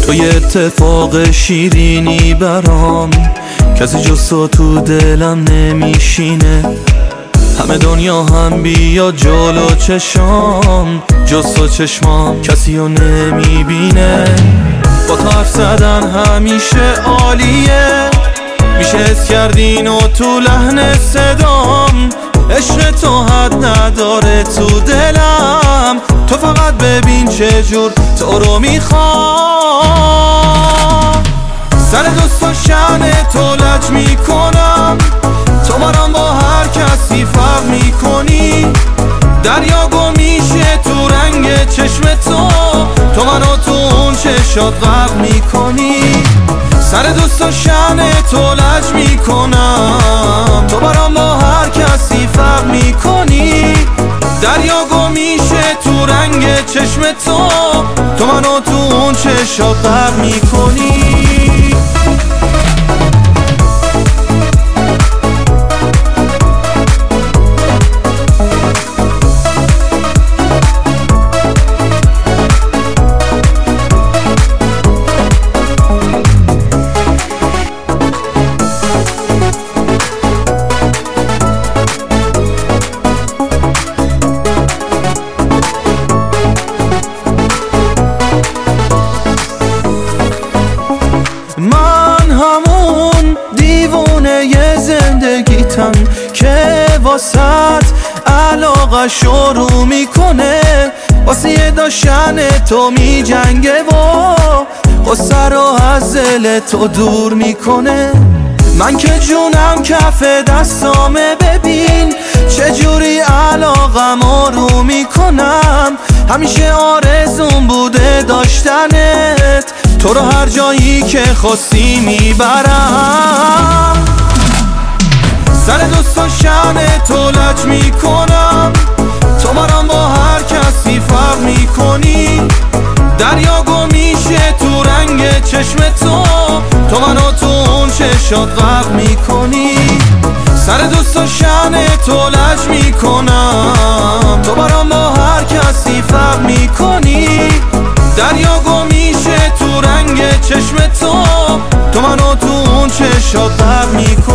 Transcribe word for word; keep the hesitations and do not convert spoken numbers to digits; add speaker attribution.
Speaker 1: تو یه اتفاق شیرینی برام، کسی جز تو تو دلم نمیشینه. همه دنیا هم بیا جلو چشام، جز تو چشمام کسی رو نمیبینه. با تو حرف زدن همیشه عالیه، میشه حس کردین و تو لحن صدام. عشق تو حد نداره تو دلم، تو فقط ببین چجور تو رو میخوام. سر دوست و شأن تو لج میکنم، تو برام با هر کسی فرق میکنی. دریا گم میشه تو رنگ چشم تو، تو منو تو اون چشات غرق میکنی. سر دوست و شأن تو لج میکنم، تو برام با هر کسی فرق میکنی. دریا گم میشه تو رنگ چشم تو، تو منو تو اون چشات غرق میکنی. من همون دیوونه ی زندگیتم که واسط علاقه شروع میکنه، واسه یه داشتن تو میجنگه و غصه رو از دل تو دور میکنه. من که جونم کف دستامه، ببین چجوری علاقم رو میکنم. همیشه آرزون بوده داشتنت، تو رو هر جایی که خواستی میبرم. سر دوست و شأن تو لج میکنم، تو برام با هر کسی فرق میکنی. دریا گم میشه تو رنگ چشم تو، تو منو تو اون چشات غرق میکنی. سر دوست و شأن تو لج میکنم، تو برام با هر کسی فرق میکنی. دریا گم میشه تو رنگ چشم تو، تو منو تو اون چشات غرق میکنی.